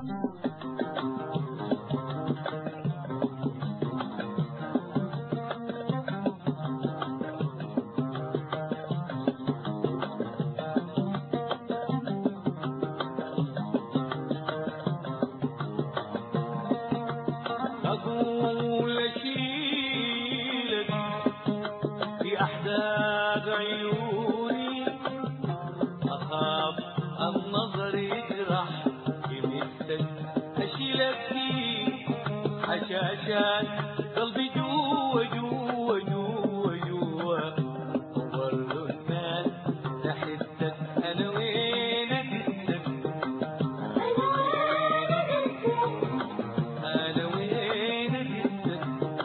أقول أشيلك في أحداث عيوني، أخاف النظر يجرح يمسك، أشيلك في حشاشات قلبي جوا جوا جوا جوا، وبرضو الناس تحسك أنا وين أجسك، أنا وين أجسك.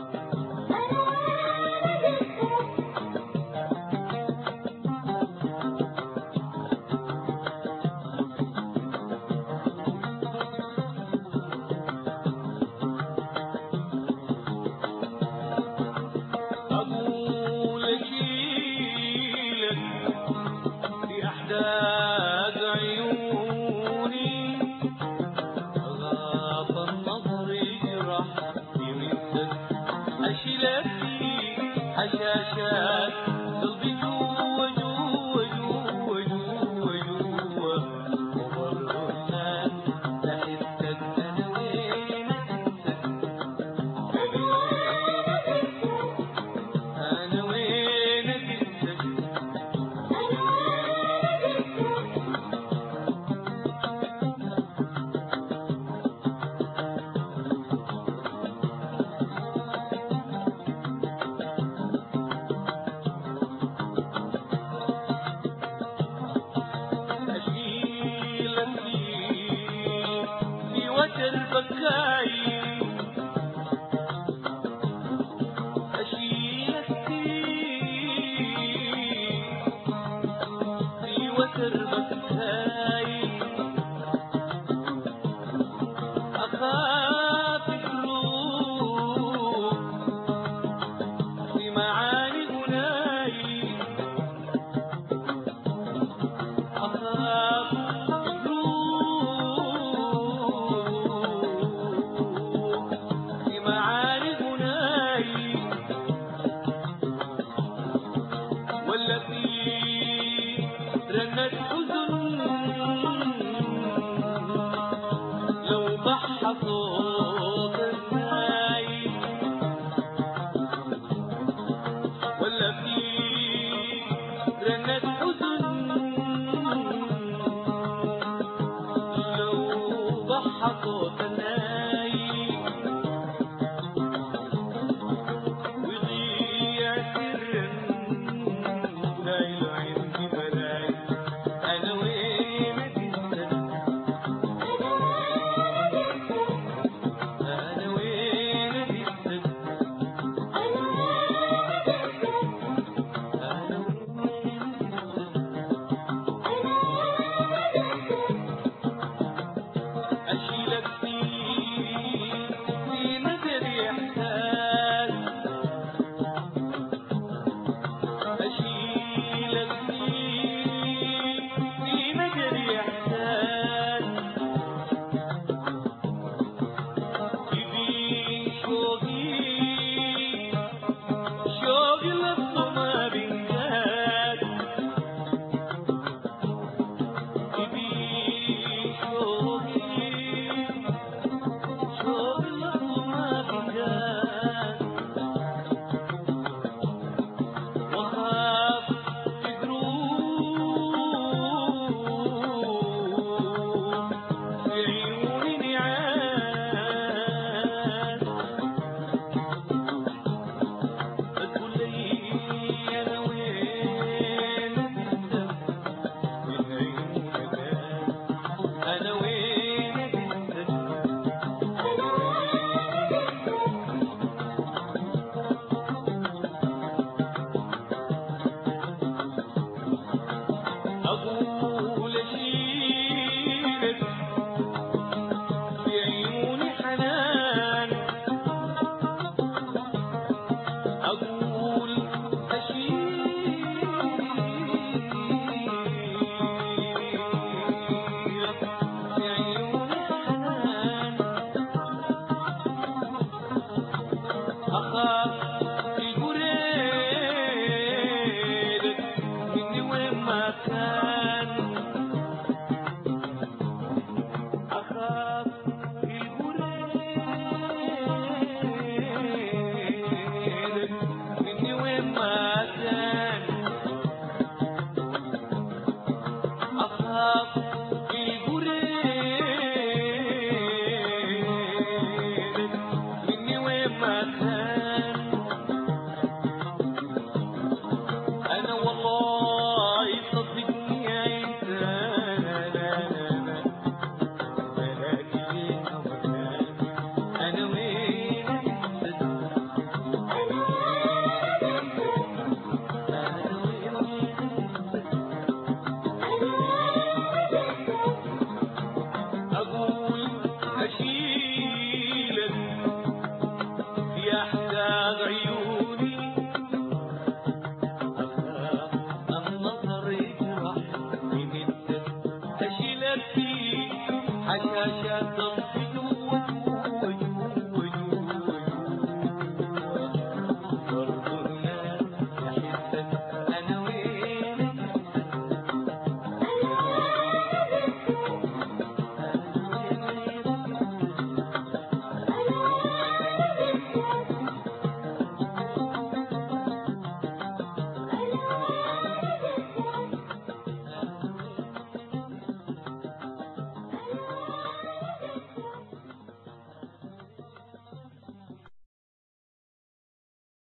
أقول أشيلك في أحداث عيوني، أغاف النظر يجرح يمسك، أشيلك في حشاشات قلبي جوا جوا جوا جوا جوا، وبرضو الناس تحسك أنا وين أجسك، أنا وين أجسك. أشيلك في وتر بكاي، أشيلك في وتر بكاي، أخاف قلوب في معاني غناي، أخاف قلوب في معاني غناي، ولا في رنة حزن لو ضحى صوت الناي، ولا في رنة حزن لو ضحى صوت الناي.